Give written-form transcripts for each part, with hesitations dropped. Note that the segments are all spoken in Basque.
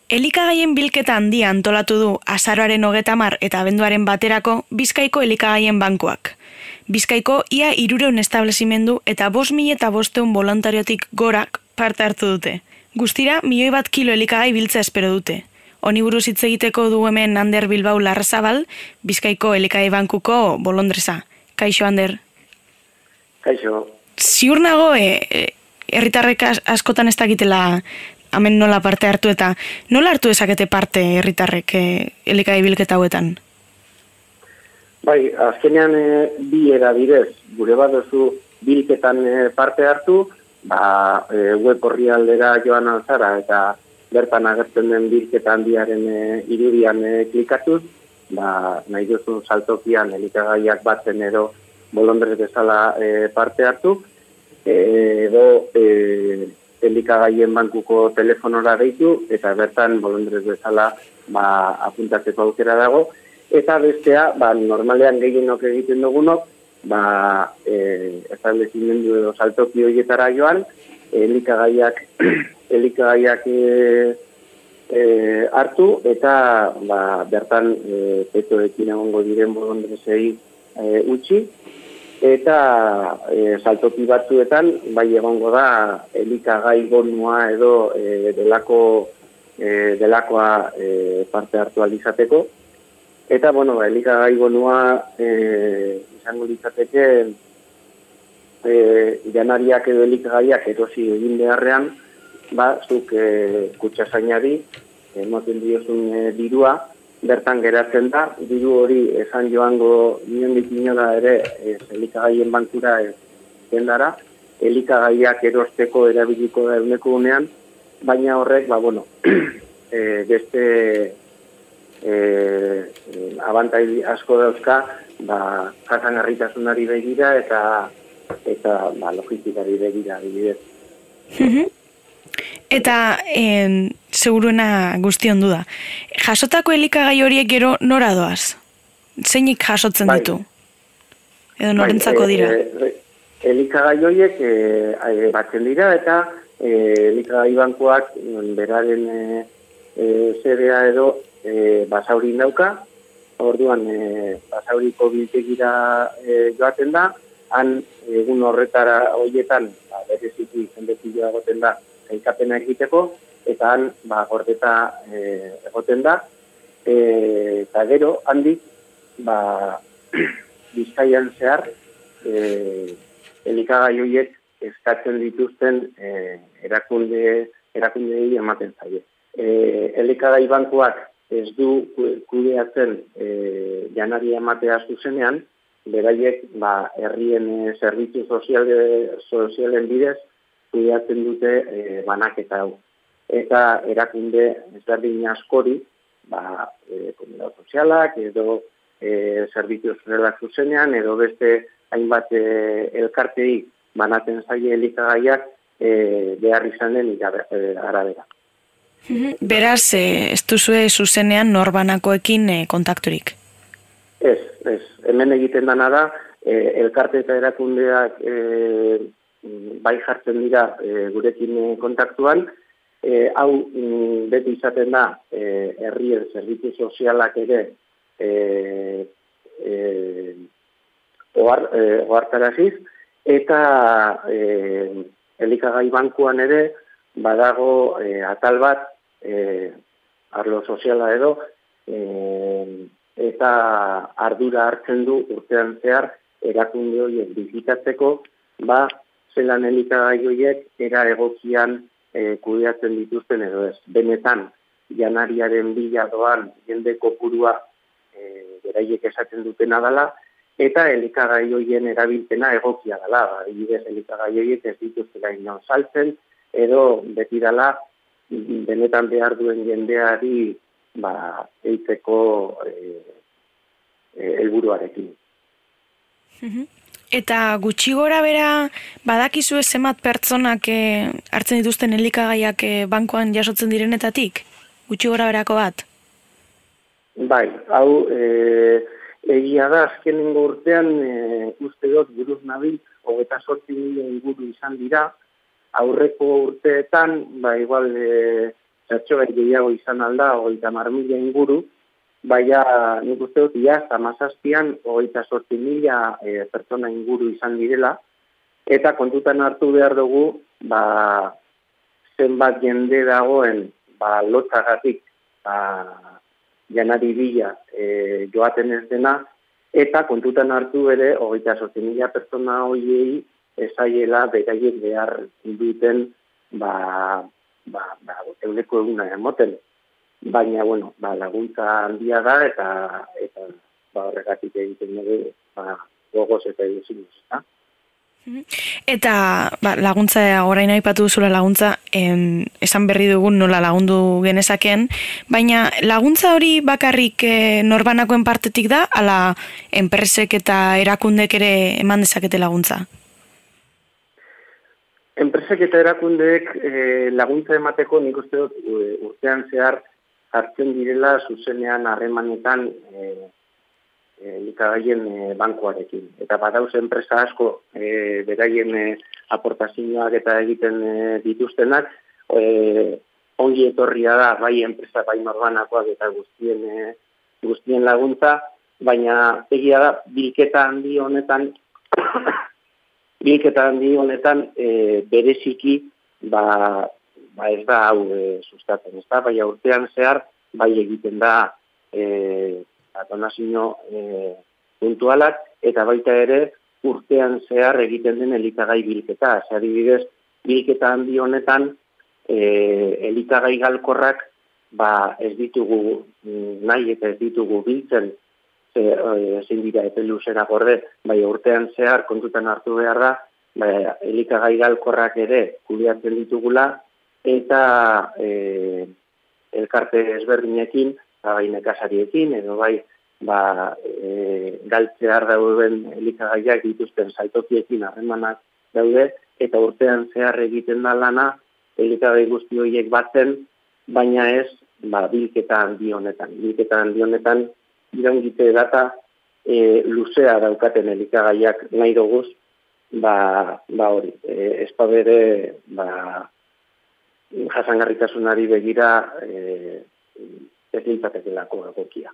Elikagaien bilketa handia antolatu du azaroaren 30 eta abenduaren 1 Bizkaiko elikagaien bankuak. Bizkaiko ia 300 establezimendu eta 5.500 voluntariotik gorak parte hartu dute. Guztira, 1.000.000 kilo elikagai biltza espero dute. Honi buruz hitz egiteko du hemen Ander Bilbao Larrazabal, Bizkaiko elikagai bankuko bolondresa. Kaixo, Ander. Kaixo. Ziur nago, herritarrek askotan ez dakitela hemen nola parte hartu eta nola hartu dezakete parte herritarrek elikagai bilketa hauetan? Bai, azkenean bi erabidez, gure baduzu bilketan parte hartu, web orrialdera joan alzara eta bertan agertzen den bilketa handiaren irudian klikatuz, nahi duzun saltokian elikagaiak batzen edo bolondrez bezala parte hartu, edo elikagaien bankuko telefonora deitu eta bertan bolondrez bezala apuntatzeko aukera dago. Eta bestea, normalean gehienok egiten dugunok, establezimendu edo saltoki horietara joan, elikagaiak hartu eta bertan petoekin egongo diren bolondrezei utzi. Eta saltoki batzuetan, bai egongo da elikagai bonua edo delakoa parte hartu alizateko. Eta, elikagai bonua izango litzateke janariak edo elikagaiak erosi egin beharrean, zuk kutxazainari emoten diozun dirua, bertan geratzen da, diru hori esan joango niondik inola ere elikagaien bankura dendara, elikagaiak erosteko erabiliko da eguneko unean, baina horrek, beste abantai asko dauzka, jasangarritasunari begira eta logistikari begira adibidez. Eta seguruena guzti ondu da. Jasotako elikagai horiek gero nora doaz? Zeinik jasotzen ditu? Edo norentzako dira? Elikagai horiek batzen dira eta elikagai bankuak beraren zedea edo basaurin dauka. Orduan basauriko biltegira joaten da, han egun horretara horietan bereziki jendezioa egoten da elkapena egiteko, eta han gordeta egoten da, eta gero handik Bizkaian zehar elikagai horiek eskatzen dituzten erakundei ematen zaie. Elikagai bankuak ez du kudeatzen janari ematea zuzenean, beraiek herrien zerbitzu sozialen bidez kudeatzen dute banaketa hau. Eta erakunde ezberdin askori, komunidad sozialak edo zerbitzu sozialak zuzenean, edo beste hainbat elkartei banatzen zaie elikagaiak behar izanen arabera. Beraz, ez duzue zuzenean norbanakoekin kontakturik? Ez. Hemen egiten dana da, elkarte eta erakundeak bai jartzen dira gurekin kontaktuan, hau beti izaten da herrien zerbitzu sozialak ere ohartaraziz, eta elikagai bankuan ere badago atal bat, arlo soziala edo, eta ardura hartzen du urtean zehar erakunde horiek bizitatzeko, zelan elikagai horiek era egokian kudeatzen dituzten edo ez. Benetan, janariaren bila doan jende kopurua beraiek esaten dutena dela, eta elikagai horien erabilpena egokia dela. Adibidez, elikagai horiek ez dituztela inon saltzen, edo beti dela benetan behar duen jendeari eitzeko helburuarekin. Eta gutxi gora bera badakizue zenbat pertsonak hartzen dituzten elikagaiak bankuan jasotzen direnetatik? Gutxi gora berako bat? Bai, hau egia da azkenengo urtean uste dut buruz nabil 28 milioi inguru izan dira. Aurreko urteetan, igual zertxo gehiago izan alda, 30.000 inguru, baina nik uste dut, iaz, 17an, 28.000 pertsona inguru izan direla, eta kontutan hartu behar dugu, zenbat jende dagoen, lotzagatik, janari bila joaten ez dena, eta kontutan hartu ere, 28.000 pertsona horiei ezaiela beraiek behar duten, euneko eguna emoten. Baina, bueno, laguntza handia da, eta horregatik egiten dugu, gogoz eta eduzinuz, Eta laguntza, orain aipatu duzula laguntza, esan berri dugun nola lagundu genezakeen, baina laguntza hori bakarrik norbanakoen partetik da, ala enpresek eta erakundek ere eman dezakete laguntza? Enpresek eta erakundeek laguntza emateko nik uste dut urtean zehar hartzen direla zuzenean harremanetan elikagaien bankuarekin. Eta badauz enpresa asko beraien aportazioak eta egiten dituztenak, ongi etorria da bai enpresa bai norbanakoak eta guztien laguntza, baina egia da bilketa handi honetan bereziki ez da hau sustatzen, ez da, baina urtean zehar bai egiten da donazio puntualak, eta baita ere urtean zehar egiten den elikagai bilketa. Adibidez, bilketa handi honetan elikagai galkorrak ez ditugu nahi eta ez ditugu biltzen, ezin dira epe luzera gorde, bai urtean zehar kontutan hartu behar da, elikagai galkorrak ere kudeatzen ditugula, eta elkarte ezberdinekin, bai nekazariekin, edo bai galtzear dauden elikagaiak dituzten saltokiekin harremanak daude, eta urtean zehar egiten da lana elikagai guzti horiek batzen, baina ez bilketa handi honetan. Bilketa handi honetan iraungite data luzea daukaten elikagaiak nahi duguz, hori, ez bere jasangarritasunari begira ez litzatekelako egokia.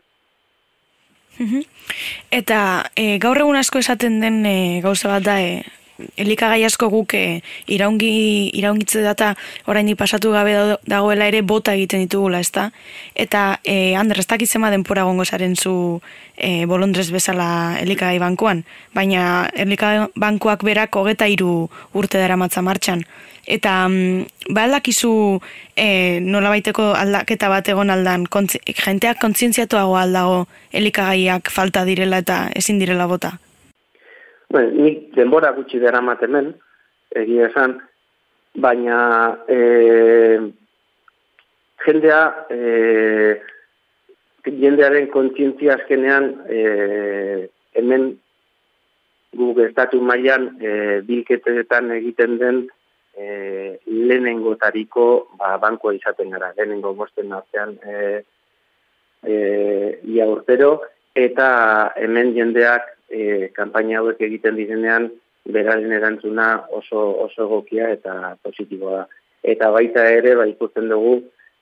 Eta gaur egun asko esaten den gauza bat da, elikagai asko guk iraungitze data oraindik pasatu gabe dagoela ere bota egiten ditugula, ezta? Eta Ander, ez dakit zema denpora egongo zaren zu bolondrez bezala elikagai bankuan, baina elikagai bankuak berak 23 urte daramatza martxan. Eta aldakizu nolabaiteko aldaketa bat egon aldan, jenteak kontzientziatuago aldago elikagaiak falta direla eta ezin direla bota? Nik denbora gutxi daramat hemen, egia esan, baina jendearen kontzientzia azkenean hemen guk estatu mailan bilketetan egiten den lehenengotariko bankoa izaten gara, lehenengo bosten artean ia urtero, eta hemen jendeak kanpaina hauek egiten direnean beraren erantzuna oso egokia eta positiboa da. Eta baita ere, ikusten dugu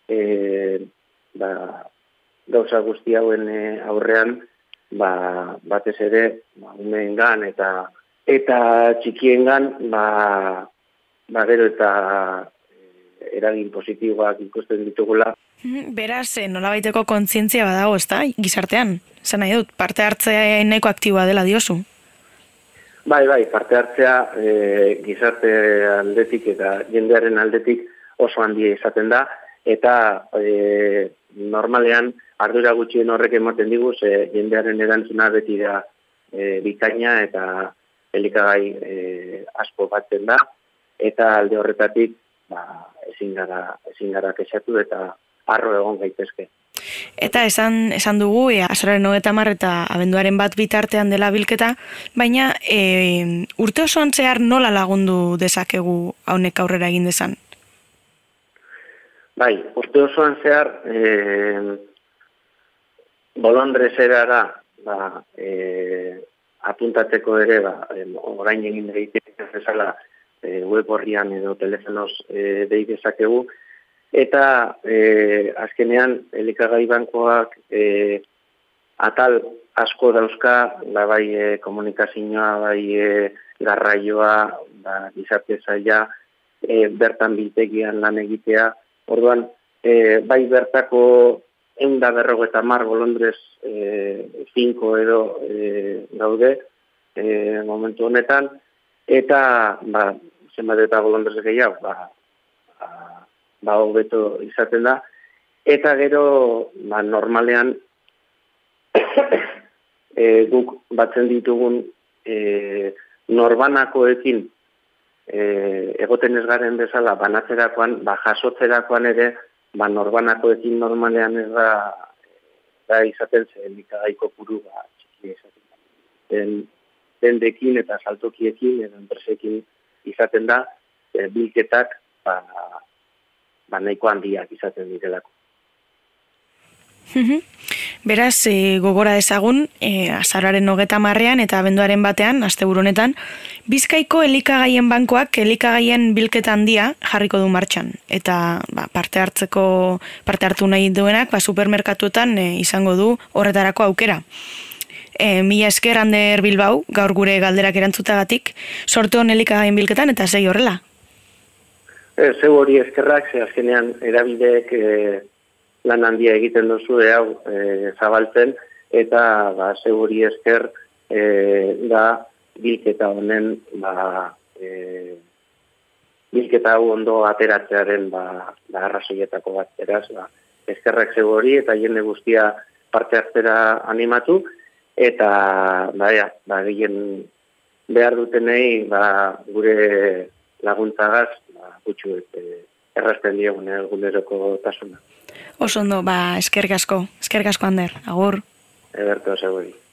gauza guzti hauen aurrean, batez ere, umeengan eta txikiengan, gero eta eragin positiboak ikusten ditugula. Beraz, nolabaiteko kontzientzia badago, ezta, gizartean? Zan nahi dut, parte hartzea nahiko aktiboa dela diozu? Bai, parte hartzea gizarte aldetik eta jendearen aldetik oso handia izaten da, eta normalean ardura gutxien horrek ematen digu, jendearen erantzuna beti da bikaina eta elikagai asko batzen da, eta alde horretatik ezin gara kexatu eta arro egon gaitezke. Eta esan dugu, azaroaren 30 eta abenduaren 1 bitartean dela bilketa, baina urte osoan zehar nola lagundu dezakegu haunek aurrera egin dezan? Bai, urte osoan zehar bolondrezera apuntatzeko ere, orain egin egiten bezala web horrian edo telefonoz dei dezakegu, eta azkenean elikagai bankoak atal asko dauzka, bai komunikazioa, bai garraioa, gizarte zaila, bertan biltegian lan egitea. Orduan, bai bertako 150 bolondrez 5 edo gaude momentu honetan, eta zenbat eta bolondrez gehiago, hobeto izaten da, eta gero normalean guk batzen ditugun norbanakoekin egoten ez garen bezala banatzerakoan, jasotzerakoan ere, norbanakoekin normalean ez da izaten zen elikagaiko kopuru txiki izaten. Dendekin eta saltokiekin edo enpresekin izaten da, bilketak nahiko handiak izaten direlako. Beraz, gogora dezagun, azaroaren 30 eta abenduaren 1, asteburu honetan, Bizkaiko elikagaien bankoak elikagaien bilketa handia jarriko du martxan. Eta parte hartu nahi duenak, supermerkatuetan izango du horretarako aukera. Mila esker, Ander Bilbao, gaur gure galderak erantzutagatik, sorte hon elikagaien bilketan eta segi horrela. Zeu hori eskerrak, azkenean erabideek lan handia egiten duzu hau zabaltzen, eta zeu hori esker da bilketa honen bilketa hau ondo ateratzearen arrazoietako bat. Beraz, eskerrak zeu hori eta jende guztia parte hartzera animatu, eta gehien behar dutenei gure laguntzagaz gutxu errazten diogun eguneroko tasuna. Oso ondo, eskerrik asko, Ander, agur. Eberto, seguri.